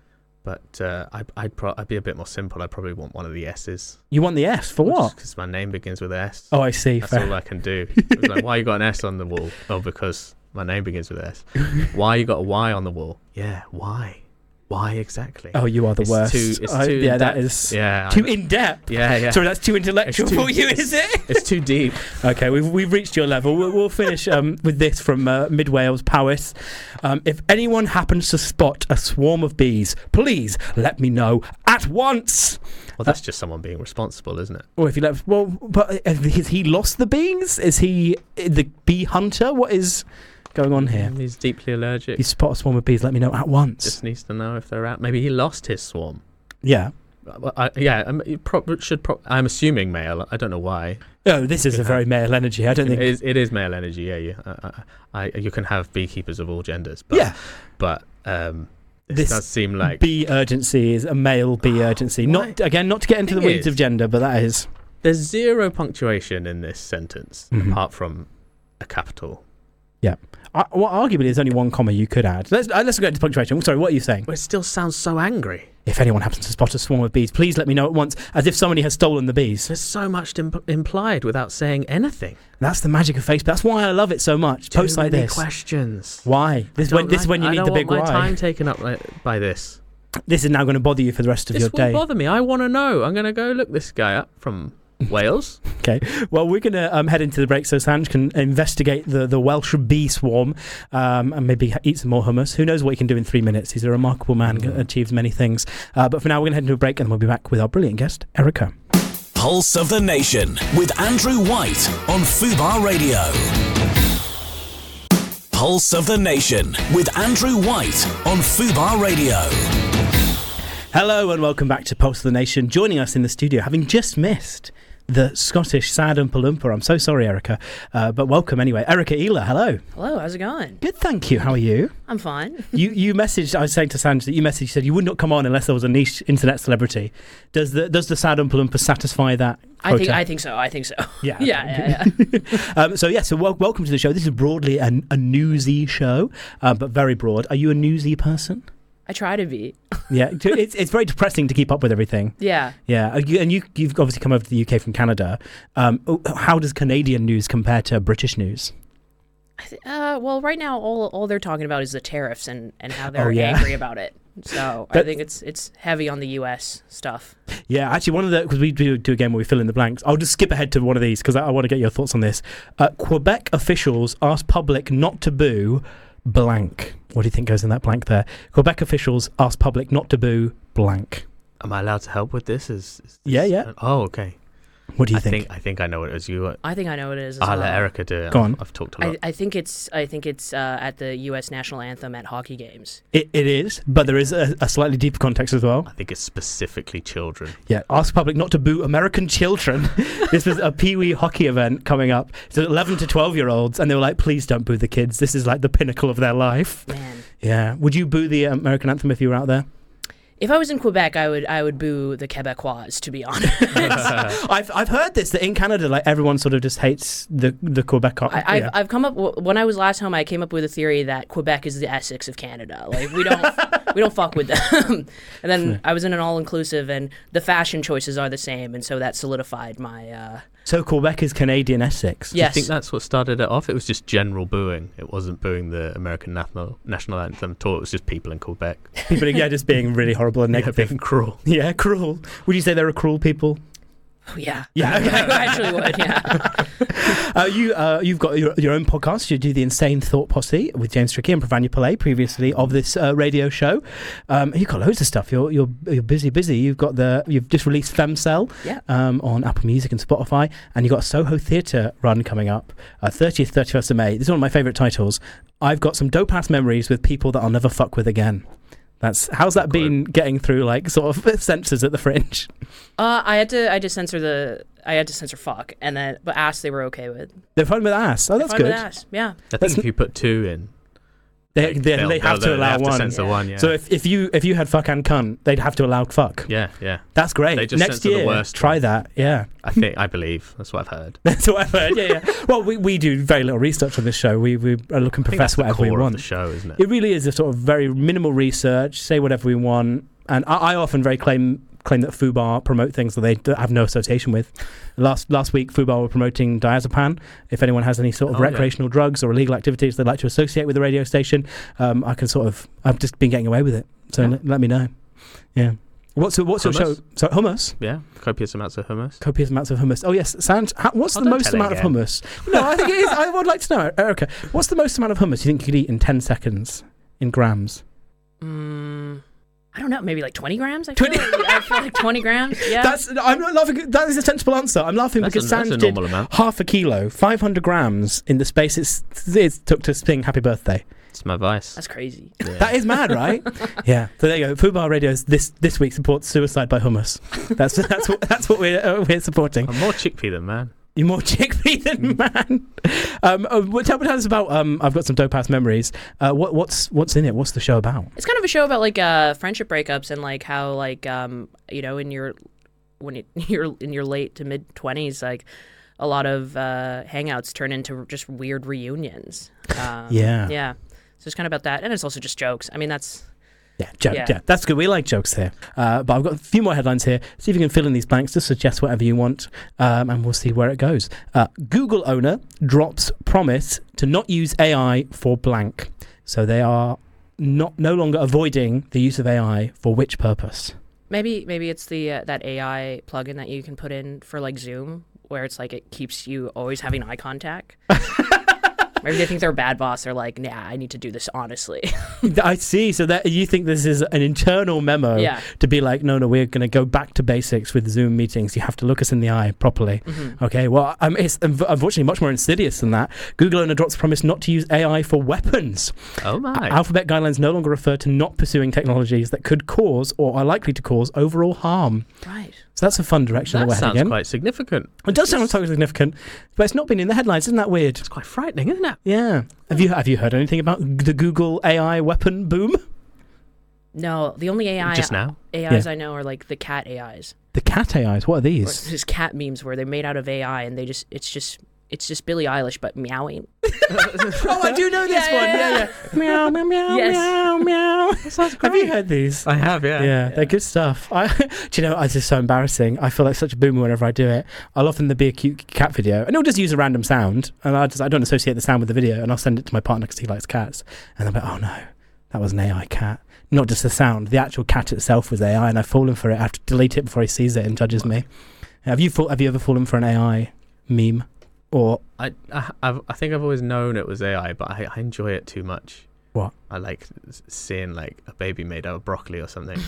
but uh, I, I'd pro- I'd be a bit more simple. I'd probably want one of the S's. You want the S for what? Because my name begins with S. Oh, I see. That's Fair. all I can do. It was like, why you got an S on the wall? Oh, because my name begins with S. Why you got a Y on the wall? Yeah, why? Why exactly? Oh, you are the it's worst. Too, it's I, too yeah, in that depth. is yeah, too I, in depth. Yeah, yeah. Sorry, that's too intellectual too, for you, is it? It's too deep. Okay, we've we've reached your level. We'll, we'll finish um, with this from uh, Mid Wales, Powys. Um, if anyone happens to spot a swarm of bees, please let me know at once. Well, that's uh, just someone being responsible, isn't it? Or if you let, well, but has he lost the bees? Is he the bee hunter? What is going on here? He's deeply allergic. You spot a swarm of bees, let me know at once. Just needs to know if they're out. Maybe he lost his swarm. Yeah. Well, I, yeah, um, pro- should pro- I'm assuming male. I don't know why. Oh, this is a very male energy. I don't think it is, it is male energy. Yeah, yeah. I, I, I, you can have beekeepers of all genders. But, yeah, but um, this does seem like bee urgency is a male bee urgency. Why? Not again, not to get into the weeds is, of gender, but that is. There's zero punctuation in this sentence mm-hmm. apart from a capital. Yeah. Uh, well, arguably, there's only one comma you could add. Let's uh, let's go into punctuation. Sorry, what are you saying? Well, it still sounds so angry. If anyone happens to spot a swarm of bees, please let me know at once, as if somebody has stolen the bees. There's so much imp- implied without saying anything. That's the magic of Facebook. That's why I love it so much. Too Posts like many this. questions. Why? This, when, this like, is when you I need don't the big want my why. time taken up by, by this. This is now going to bother you for the rest of this your day. This will bother me. I want to know. I'm going to go look this guy up from Wales. Okay, well, we're going to um, head into the break so Sanj can investigate the, the Welsh bee swarm um, and maybe eat some more hummus. Who knows what he can do in three minutes? He's a remarkable man, mm. achieves many things. Uh, but for now, we're going to head into a break and we'll be back with our brilliant guest, Erica. Pulse of the Nation with Andrew White on Fubar Radio. Pulse of the Nation with Andrew White on Fubar Radio. Hello and welcome back to Pulse of the Nation. Joining us in the studio, having just missed the Scottish Sad Oompa Loompa. I'm so sorry, Erica, uh, but welcome anyway. Erica Ealer, hello. Hello, how's it going? Good, thank you. How are you? I'm fine. you you messaged, I was saying to Sanj that you messaged, you said you would not come on unless there was a niche internet celebrity. Does the does the Sad Oompa Loompa satisfy that quota? I think I think so. I think so. Yeah. yeah, yeah, yeah. um, so, yeah, so wel- welcome to the show. This is broadly an, a newsy show, uh, but very broad. Are you a newsy person? I try to be. Yeah, it's it's very depressing to keep up with everything. Yeah. Yeah, and you, you've obviously come over to the U K from Canada. Um, how does Canadian news compare to British news? I th- uh, well, right now, all all they're talking about is the tariffs and, and how they're oh, yeah. angry about it. So I think it's it's heavy on the U S stuff. Yeah, actually, one of the, because we do, do a game where we fill in the blanks. I'll just skip ahead to one of these because I, I want to get your thoughts on this. Uh, Quebec officials asked public not to boo blank. What do you think goes in that blank there? Quebec officials asked public not to boo blank. Am I allowed to help with this? Is, is this yeah, yeah. Oh, okay. What do you I think? think? I think I know what it is. You. I think I know what it is. As I'll well. let Erica do it. Go on. I've, I've talked a lot. I, I think it's. I think it's uh, at the U S national anthem at hockey games. It, it is, but there is a, a slightly deeper context as well. I think it's specifically children. Yeah, ask public not to boo American children. This was a Pee Wee hockey event coming up. So eleven to twelve year olds, and they were like, "Please don't boo the kids. This is like the pinnacle of their life." Man. Yeah. Would you boo the American anthem if you were out there? If I was in Quebec, I would I would boo the Quebecois, to be honest. I've I've heard this, that in Canada, like everyone sort of just hates the the Quebec. I, I've yeah. I've come up when I was last home. I came up with a theory that Quebec is the Essex of Canada. Like we don't we don't fuck with them. And then yeah. I was in an all inclusive, and the fashion choices are the same, and so that solidified my. Uh, So Quebec is Canadian Essex? Yes. Do you think that's what started it off? It was just general booing. It wasn't booing the American national national anthem at all. It was just people in Quebec. People, yeah, just being really horrible and negative. Yeah, being cruel. Yeah, cruel. Would you say they're a cruel people? Oh, yeah. Yeah, okay. I actually would, yeah. uh, you, uh, you've got your, your own podcast. You do the Insane Thought Posse with James Trickey and Pravanya Pillay, previously of this uh, radio show. Um, you've got loads of stuff. You're you're you're busy, busy. You've got the you've just released Femcell yeah. um, on Apple Music and Spotify, and you've got a Soho Theatre run coming up, uh, thirtieth, thirty-first of May. This is one of my favourite titles. I've got some dope ass memories with people that I'll never fuck with again. That's how's that been getting through like sort of censors at the Fringe? Uh, I had to I had to censor the I had to censor fuck and then but ass they were okay with. They're fine with ass. Oh, that's They're fine good. With ass. Yeah. I think if you put two in, they they, they'll, they have they'll, to allow have one. To censor yeah. one. Yeah. So if, if you if you had fuck and cunt, they'd have to allow fuck. Yeah, yeah. That's great. They just Next censor year, the worst try one. that. Yeah. I think I believe that's what I've heard. That's what I've heard. Yeah, yeah. Well, we, we do very little research on this show. We we are looking to profess I think that's whatever the core we want. Of the show, isn't it? It really is a sort of very minimal research. Say whatever we want. And I, I often very claim claim that Fubar promote things that they d- have no association with. Last last week, Fubar were promoting diazepam. If anyone has any sort of Oh, yeah. recreational drugs or illegal activities they'd like to associate with the radio station, um, I can sort of. I've just been getting away with it. So Yeah. let, let me know. Yeah. What's what's your show? Hummus? So hummus. Yeah, copious amounts of hummus. Copious amounts of hummus. Oh yes, Sanj. How, what's Oh, the don't most tell it amount of again. hummus? No, I think it is. I would like to know, Erica. What's the most amount of hummus you think you could eat in ten seconds in grams? Mm, I don't know. Maybe like twenty grams. I feel, twenty like, I feel like twenty grams. Yeah. That's. I'm not laughing. That is a sensible answer. I'm laughing That's because a, that's Sanj a did normal amount. half a kilo, five hundred grams in the space it's, it took to sing "Happy Birthday." It's my vice. That's crazy. Yeah. That is mad, right? Yeah. So there you go. Fubar Radio's this this week supports suicide by hummus. That's that's what that's what we're uh, we're supporting. I'm more chickpea than man. You're more chickpea than man. Um, uh, what- tell me tell us about. Um, I've got some dope ass memories. Uh, what what's what's in it? What's the show about? It's kind of a show about like uh, friendship breakups and like how like um you know in your when you, you're in your late to mid twenties like a lot of uh, hangouts turn into just weird reunions. Um, Yeah. Yeah. So it's kind of about that, and it's also just jokes. I mean, that's Yeah, joke, yeah. Yeah. That's good. We like jokes here. Uh, but I've got a few more headlines here. See if you can fill in these blanks. Just suggest whatever you want, um, and we'll see where it goes. Uh, Google owner drops promise to not use A I for blank. So they are not no longer avoiding the use of A I for which purpose? maybe maybe it's the uh, that A I plugin that you can put in for like Zoom, where it's like it keeps you always having eye contact. Maybe they think they're a bad boss. They're like, nah, I need to do this honestly. I see. So that you think this is an internal memo Yeah. to be like, no, no, we're going to go back to basics with Zoom meetings. You have to look us in the eye properly. Mm-hmm. Okay. Well, um, it's unv- unfortunately much more insidious than that. Google owner drops promise not to use A I for weapons. Oh my. Alphabet guidelines no longer refer to not pursuing technologies that could cause or are likely to cause overall harm. Right. So that's a fun direction that that we're sounds heading in. quite significant. It does sound so significant, but it's not been in the headlines. Isn't that weird? It's quite frightening, isn't it? Yeah. Have you have you heard anything about the Google A I weapon boom? No, the only A I Just now. A Is Yeah. I know are like the cat A Is. The cat A Is. What are Or these? there's cat memes where they're made out of A I and they just it's just it's just Billie Eilish but meowing. Oh, I do know this Yeah, one. yeah, Yeah, yeah. yeah. Meow, meow, meow, Yes. meow, meow. Have you heard these? I have, yeah. Yeah, they're good stuff. I, do you know, it's just so embarrassing. I feel like such a boomer whenever I do it. I'll often there be a cute cat video, and it'll just use a random sound, and I just I don't associate the sound with the video, and I'll send it to my partner because he likes cats, and I'm like, oh no, that was an A I cat. Not just the sound, the actual cat itself was A I, and I've fallen for it. I have to delete it before he sees it and judges me. Have you fall, Have you ever fallen for an A I meme? Or I, I, I've, I think I've always known it was A I, but I, I enjoy it too much. What? I like s- seeing like a baby made out of broccoli or something.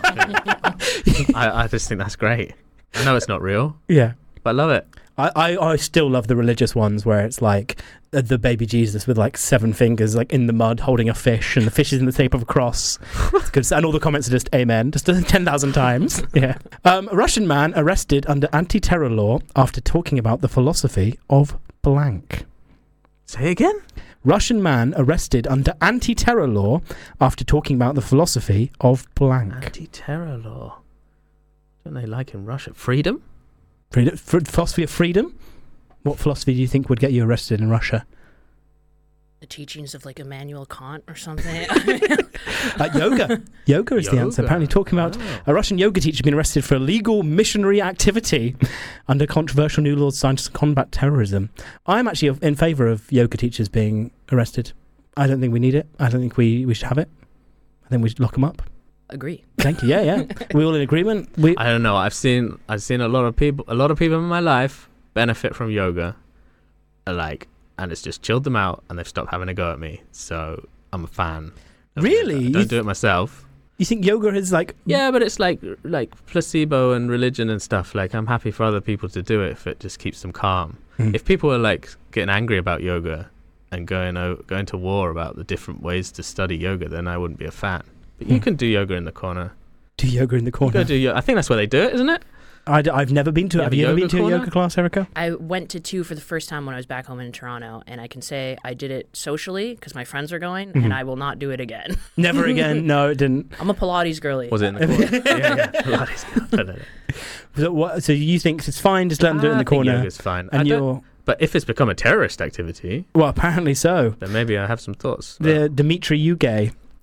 I, I just think that's great. I know it's not real, yeah. but I love it. I, I, I still love the religious ones where it's like uh, the baby Jesus with like seven fingers like in the mud holding a fish, and the fish is in the shape of a cross. It's good. And all the comments are just amen, just ten thousand times. Yeah. Um, a Russian man arrested under anti-terror law after talking about the philosophy of blank. Say again? Russian man arrested under anti-terror law after talking about the philosophy of blank. Anti-terror law. Don't they like in Russia? Freedom? Freedom, fr- philosophy of freedom? What philosophy do you think would get you arrested in Russia? The teachings of like Immanuel Kant or something. Uh, yoga. Yoga is the answer. Yoga. Apparently talking about Oh. a Russian yoga teacher being arrested for illegal missionary activity under controversial new laws designed to combat terrorism. I'm actually in favour of yoga teachers being arrested. I don't think we need it. I don't think we, we should have it. I think we should lock them up. Agree. Thank you. Yeah, yeah. We all in agreement? We, I don't know. I've seen I've seen a lot of people a lot of people in my life benefit from yoga, uh, like, and it's just chilled them out, and they've stopped having a go at me. So I'm a fan. of Really? yoga. I You don't th- do it myself. you think yoga is like... Yeah, but it's like like placebo and religion and stuff. Like, I'm happy for other people to do it if it just keeps them calm. Mm. If people are like getting angry about yoga and going o- going to war about the different ways to study yoga, then I wouldn't be a fan. But you Mm. can do yoga in the corner. Do yoga in the You corner? go do yo- I think that's where they do it, isn't it? I d- I've never been to You it. have Have a you ever yoga been to a corner? yoga class, Erica? I went to two for the first time when I was back home in Toronto, and I can say I did it socially because my friends were going, Mhm. and I will not do it again. Never again. No, it didn't. I'm a Pilates girly. Was it in the corner? yeah, yeah. Pilates. I don't know. So, what, so you think it's fine, just let them do it in I the think corner? yoga's fine. I And don't- you're... But if it's become a terrorist activity, Well, apparently so. then maybe I have some thoughts. The Dmitry Uge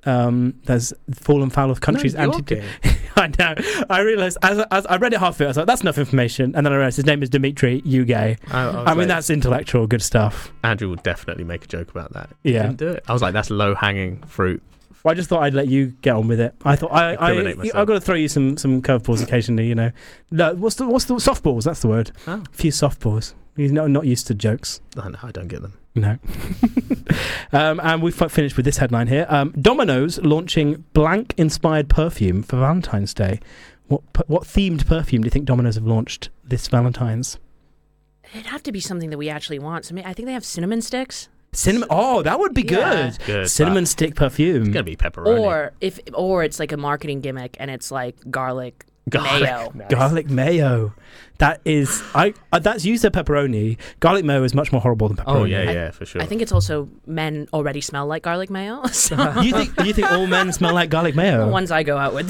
Um, there's fallen foul of countries No, anti. you're I know. I realised as, as I read it half of it, I was like, "That's enough information," and then I realised his name is Dimitri. You gay? I, I, was I mean, like, that's intellectual, good stuff. Andrew would definitely make a joke about that. Yeah. Didn't do it. I was like, that's low hanging fruit. Well, I just thought I'd let you get on with it. I thought I, I, Incriminate myself. I've got to throw you some some curveballs occasionally. You know, no, what's the what's the softballs? That's the word. Oh. A few softballs. He's not not used to jokes. Oh, no, I don't get them. No. um, and we've f- finished with this headline here. Um, Domino's launching blank-inspired perfume for Valentine's Day. What p- what themed perfume do you think Domino's have launched this Valentine's? It'd have to be something that we actually want. So I think they have cinnamon sticks. Cinnamon. Oh, that would be Yeah. good. Good, Cinnamon but stick perfume. It's gonna be pepperoni. Or if, or it's like a marketing gimmick and it's like garlic, Garlic. mayo. Nice. Garlic mayo. That is, I. Uh, that's used as pepperoni. Garlic mayo is much more horrible than pepperoni. Oh yeah, yeah, for sure. I think it's also men already smell like garlic mayo. So You think you think all men smell like garlic mayo? the ones I go out with.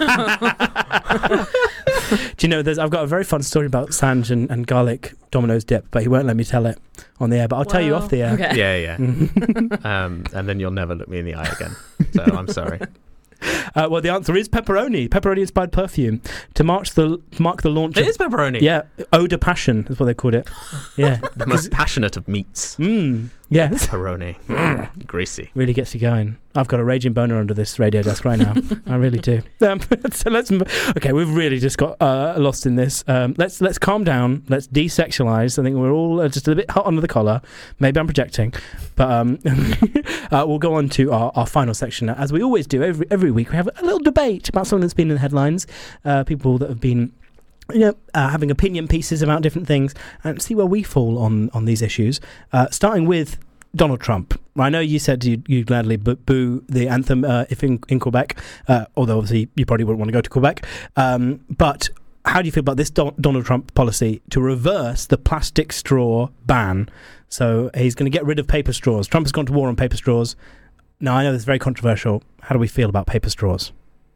Do you know? There's. I've got a very fun story about Sanj and, and garlic Domino's dip, but he won't let me tell it on the air. But I'll tell you Well, off the air. okay. Yeah, yeah. um, and then you'll never look me in the eye again. So I'm sorry. Uh, well, the answer is pepperoni. Pepperoni-inspired perfume to mark the mark the launch. It of, is pepperoni. Yeah, Eau de Passion is what they called it. Yeah. The most passionate of meats. Mmm. Yes. Pepperoni. Mm, greasy. Really gets you going. I've got a raging boner under this radio desk right now. I really do. Um, so let's. Okay, we've really just got uh, lost in this. Um, let's let's calm down. Let's desexualize. I think we're all uh, just a bit hot under the collar. Maybe I'm projecting, but um, uh, we'll go on to our, our final section as we always do every every week. We have a little debate about something that's been in the headlines. Uh, people that have been. You know, uh, having opinion pieces about different things and see where we fall on, on these issues. Uh, starting with Donald Trump. I know you said you'd, you'd gladly boo, boo the anthem uh, if in, in Quebec, uh, although obviously you probably wouldn't want to go to Quebec. Um, but how do you feel about this Don- Donald Trump policy to reverse the plastic straw ban? So he's going to get rid of paper straws. Trump has gone to war on paper straws. Now, I know this is very controversial. How do we feel about paper straws?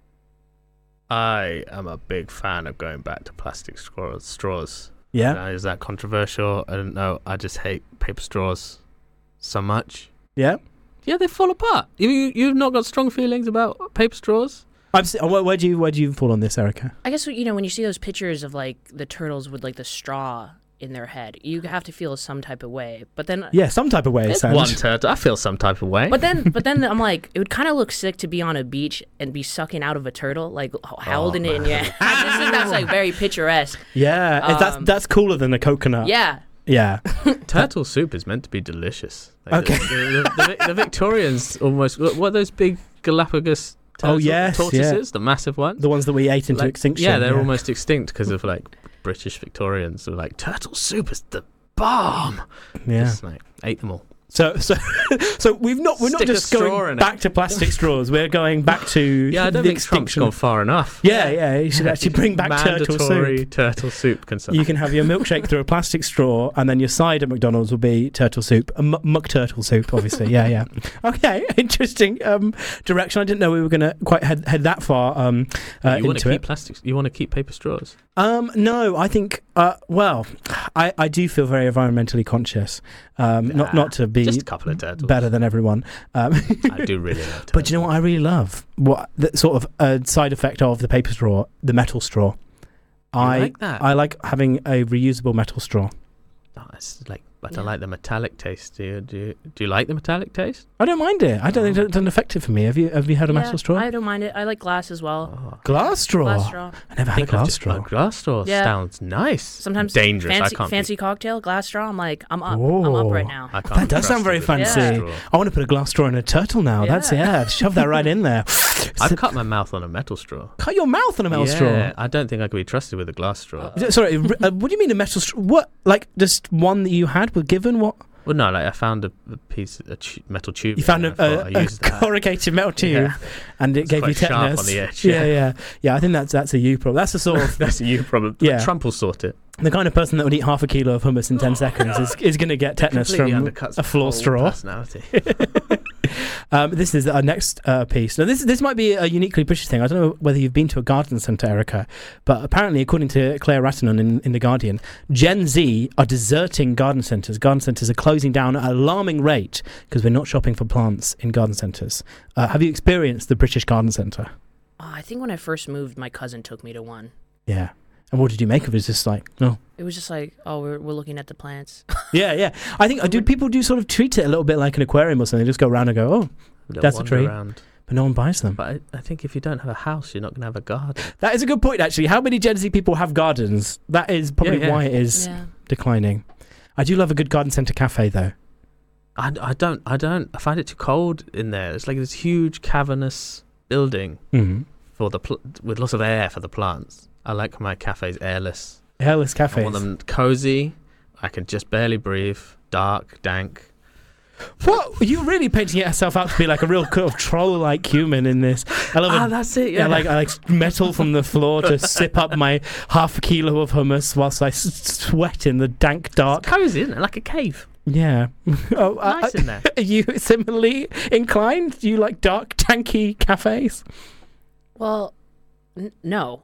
I am a big fan of going back to plastic straws. straws. Yeah? Now, is that controversial? I don't know. I just hate paper straws so much. Yeah? Yeah, they fall apart. You, you, you've not got strong feelings about paper straws? I'm, si- where, where, do you, where do you fall on this, Erica? I guess, you know, when you see those pictures of like the turtles with like the straw in their head, you have to feel some type of way. But then Yeah, some type of way. it There's sounds. one turtle. I feel some type of way. But then, but then I'm like, it would kind of look sick to be on a beach and be sucking out of a turtle, like h- holding it in your hand. I just think that's like very picturesque. Yeah, that's Um, that's cooler than a coconut. Yeah. Yeah. Turtle soup is meant to be delicious. Like, Okay. The, the, the, the, the Victorians almost. What are those big Galapagos turtle, Oh, yes, tortoises? The massive ones? The ones that we ate into Like, extinction. Yeah, they're almost extinct because of like British Victorians who were like, turtle soup is the bomb. Yeah. Just like ate them all. So so so we've not we're not Stick a just straw going in it. back to plastic straws. We're going back to Yeah, I don't the think Trump's extinction. gone far enough. Yeah, yeah. You should actually bring back turtle Mandatory soup. turtle soup consumption. You can have your milkshake through a plastic straw, and then your side at McDonald's will be turtle soup, a muck, muck turtle soup, obviously. Yeah, yeah. Okay, interesting um, direction. I didn't know we were going to quite head, head that far um, uh, you want into to it. keep plastics? You want to keep paper straws? Um, no, I think. Uh, well, I, I do feel very environmentally conscious. Um, not not to be Just a couple of turtles. better than everyone. Um, I do really love turtles. but do you know what I really love? What the sort of uh, side effect of the paper straw, the metal straw. I like that? I like having a reusable metal straw. Oh, it's like, but I like the metallic taste. Do you, do you, do you like the metallic taste? I don't mind it. I don't think it doesn't affect it for me. Have you have you had a Yeah, metal straw? I don't mind it. I like glass as well. Oh, glass straw. Glass straw. I never I had a think I've glass just- straw. A glass straw Yeah. sounds nice. Sometimes dangerous. Fancy, I can't. fancy Be, cocktail, glass straw. I'm like, I'm up. I'm up right now. I can't That be does sound trusted very with a glass fancy. straw. I want to put a glass straw in a turtle now. That's Yeah. yeah. Shove that right in there. I've So- cut my mouth on a metal straw. cut your mouth on a metal yeah, straw. I don't think I could be trusted with a glass straw. Is it- Sorry, r- uh, what do you mean a metal straw? What, like just one that you had were given? What Well, no, like I found a, a piece, a tu- metal tube. you found and a, I thought a, I a used that. corrugated metal tube, Yeah. and it It's gave you quite sharp tetanus on the edge, Yeah, yeah. yeah, yeah. I think that's that's a you problem. That's the sort of That's you problem. Yeah. Trump will sort it. the kind of person that would eat half a kilo of hummus in ten seconds is, is going to get tetanus Completely from undercuts a the floor whole straw. Personality. Um, this is our next uh, piece. Now, this this might be a uniquely British thing. I don't know whether you've been to a garden centre, Erica, but apparently, according to Claire Rattinon in, in The Guardian, Gen Z are deserting garden centres. Garden centres are closing down at an alarming rate because we're not shopping for plants in garden centres. Uh, have you experienced the British garden centre? Oh, I think when I first moved, my cousin took me to one. Yeah. And what did you make of it? It's just like, no. It was just like, oh, we're we're looking at the plants. yeah, yeah. I think, uh, do people do sort of treat it a little bit like an aquarium or something? They just go around and go, oh, that's a tree. Around. But no one buys them. But I, I think if you don't have a house, you're not going to have a garden. That is a good point, actually. How many Gen Z people have gardens? That is probably yeah, yeah. why it is yeah. declining. I do love a good garden centre cafe, though. I, I don't. I don't. I find it too cold in there. It's like this huge cavernous building mm-hmm. for the pl- with lots of air for the plants. I like my cafes airless. Airless cafes. I want them cozy. I can just barely breathe. Dark, dank. What? You're really painting yourself out to be like a real kind of troll-like human in this. I love ah, it. that's it. Yeah. yeah like, I like metal from the floor to sip up my half a kilo of hummus whilst I s- sweat in the dank dark. It's cozy, isn't it? Like a cave. Yeah. Oh, nice uh, in there. Are you similarly inclined? Do you like dark, tanky cafes? Well, n- no.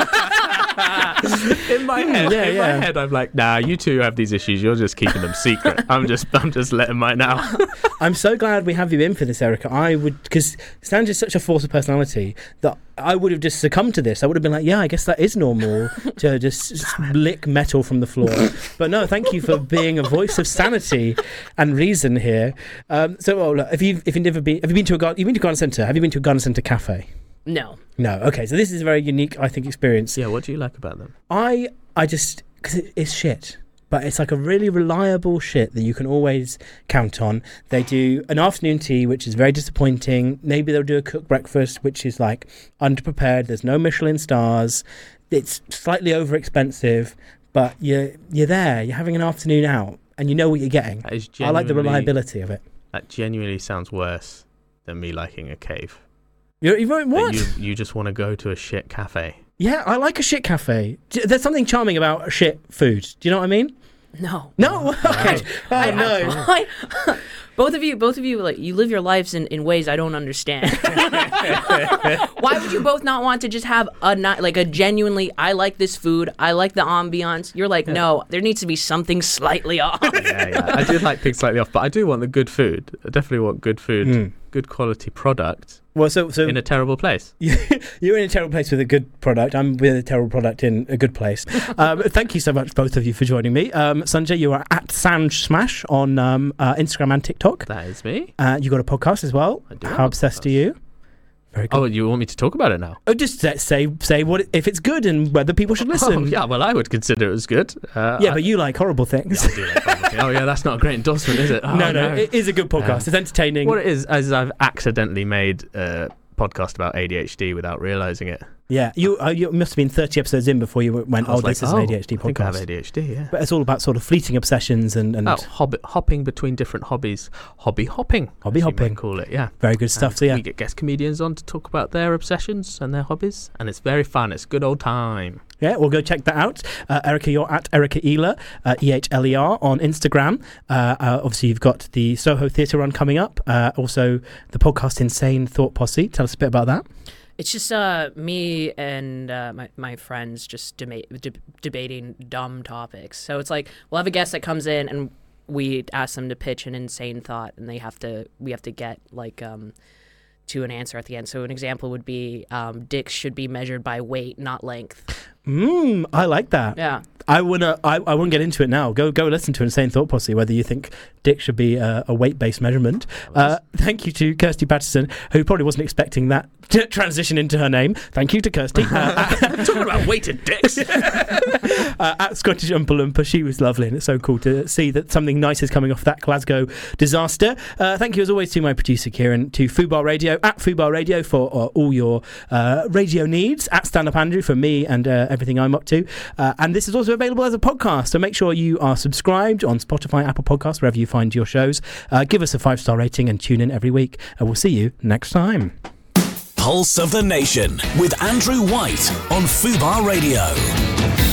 in my head, yeah, in yeah. my head, I'm like, nah, you two have these issues. You're just keeping them secret. I'm just, I'm just letting mine out. I'm so glad we have you in for this, Erica. I would, because Stange is such a force of personality that I would have just succumbed to this. I would have been like, yeah, I guess that is normal to just lick metal from the floor. But no, thank you for being a voice of sanity and reason here. Um, so, oh, look, if you've if you've never been, have you been to a garden? You've been to a garden centre? Have you been to a garden centre cafe? No. No. Okay, so this is a very unique, I think, experience. Yeah. What do you like about them? I I just because it, it's shit. But it's like a really reliable shit that you can always count on. They do an afternoon tea, which is very disappointing. Maybe they'll do a cooked breakfast, which is like underprepared. There's no Michelin stars. It's slightly over expensive, but you're you're there. You're having an afternoon out, and you know what you're getting. I like the reliability of it. That genuinely sounds worse than me liking a cave. You're, you're what? You, you just want to go to a shit cafe. Yeah, I like a shit cafe. There's something charming about shit food. Do you know what I mean? No. No. Okay. Oh I, no. I, I, both of you, both of you, like you live your lives in, in ways I don't understand. Why would you both not want to just have a not like a genuinely? I like this food. I like the ambiance. You're like, no, there needs to be something slightly off. yeah, yeah. I do like things slightly off, but I do want the good food. I definitely want good food, mm. good quality product. Well, so, so in a terrible place. You're in a terrible place with a good product. I'm with a terrible product in a good place. um, thank you so much, both of you, for joining me. Um, Sanjay, you are at Sanj Smash on um, uh, Instagram and TikTok. That is me. Uh, you got a podcast as well. I do. How obsessed are you? Very good. Oh, you want me to talk about it now? Oh, just say say what if it's good and whether people should listen. Oh, yeah, well, I would consider it as good. Uh, yeah, I, but you like horrible things. Yeah, I do like horrible things. Oh, yeah, that's not a great endorsement, is it? Oh, no, no, no, it is a good podcast. Um, it's entertaining. What it is, is I've accidentally made a podcast about A D H D without realising it. Yeah, you uh, you must have been thirty episodes in before you went, oh, like, this is oh, an A D H D I think podcast. I have A D H D, yeah. But it's all about sort of fleeting obsessions and... and oh, hobbit, hopping between different hobbies. Hobby hopping. Hobby hopping. You might call it, yeah. Very good stuff, and so yeah. We get guest comedians on to talk about their obsessions and their hobbies, and it's very fun. It's a good old time. Yeah, we'll go check that out. Uh, Erica, you're at Erica Ehler, uh, E H L E R on Instagram. Uh, uh, obviously, you've got the Soho Theatre Run coming up. Uh, also, the podcast Insane Thought Posse. Tell us a bit about that. It's just uh, me and uh, my, my friends just deba- de- debating dumb topics. So it's like we'll have a guest that comes in and we ask them to pitch an insane thought, and they have to we have to get like um, to an answer at the end. So an example would be um, dicks should be measured by weight, not length. Mm, I like that. Yeah. I wanna. I, I won't get into it now. Go go listen to Insane Thought Posse. Whether you think dick should be a, a weight based measurement. Uh, thank you to Kirsty Patterson, who probably wasn't expecting that to transition into her name. Thank you to Kirsty. Uh, Talking about weighted dicks. uh, at Scottish Oompa Loompa, she was lovely, and it's so cool to see that something nice is coming off that Glasgow disaster. Uh, thank you as always to my producer Kieran, to Fubar Radio at Fubar Radio for uh, all your uh, radio needs. At Stand Up Andrew for me and uh, everything I'm up to. Uh, and this is also available as a podcast, so make sure you are subscribed on Spotify, Apple Podcasts, wherever you find your shows. Uh, give us a five-star rating and tune in every week, and we'll see you next time. Pulse of the Nation with Andrew White on Fubar Radio.